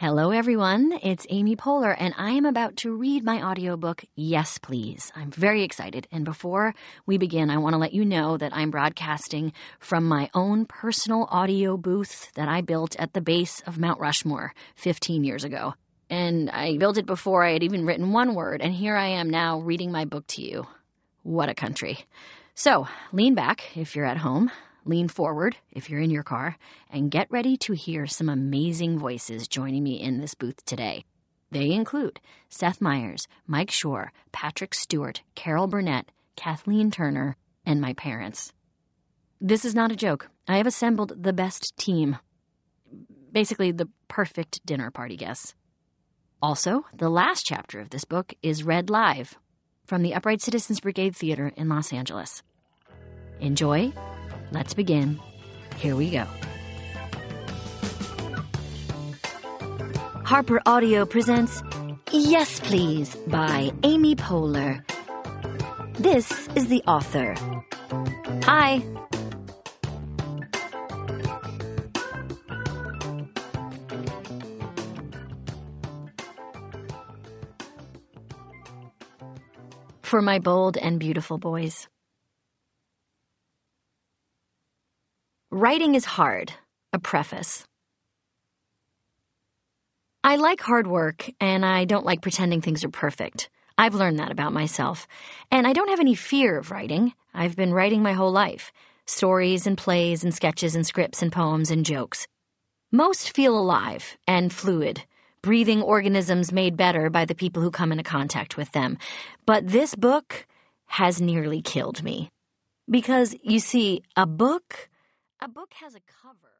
Hello, everyone. It's Amy Poehler, and I am about to read my audiobook, Yes, Please. I'm very excited, and before we begin, I want to let you know that I'm broadcasting from my own personal audio booth that I built at the base of Mount Rushmore 15 years ago. And I built it before I had even written one word, and here I am now reading my book to you. What a country. So, lean back if you're at home. Lean forward if you're in your car, and get ready to hear some amazing voices joining me in this booth today. They include Seth Meyers, Mike Shore, Patrick Stewart, Carol Burnett, Kathleen Turner, and my parents. This is not a joke. I have assembled the best team. Basically, the perfect dinner party guests. Also, the last chapter of this book is read live from the Upright Citizens Brigade Theater in Los Angeles. Enjoy. Let's begin. Here we go. Harper Audio presents Yes, Please by Amy Poehler. This is the author. Hi. For my bold and beautiful boys. Writing is hard. A preface. I like hard work, and I don't like pretending things are perfect. I've learned that about myself. And I don't have any fear of writing. I've been writing my whole life. Stories and plays and sketches and scripts and poems and jokes. Most feel alive and fluid, breathing organisms made better by the people who come into contact with them. But this book has nearly killed me. Because, you see, a book has a cover.